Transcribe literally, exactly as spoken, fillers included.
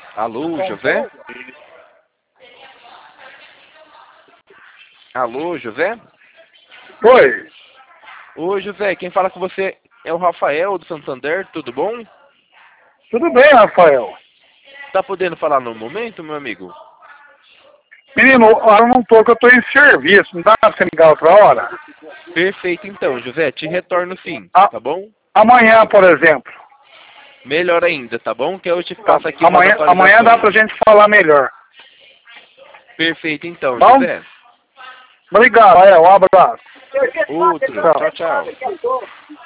Alô, José? Alô, José? Oi, Oi, José, quem fala com você é o Rafael do Santander, tudo bom? tudo bem, Rafael? Tá podendo falar no momento, meu amigo? Menino, eu não tô, que eu tô em serviço, não dá pra você ligar outra hora? Perfeito então, José, te retorno sim, A- tá bom? Amanhã, por exemplo. Melhor ainda, tá bom? Que eu te Tá, faço aqui umas amanhã, amanhã dá atualizações. pra gente falar melhor. Perfeito então, Bom? José. Obrigado, Rafael, um abraço. Outro, tchau, tchau. Tchau.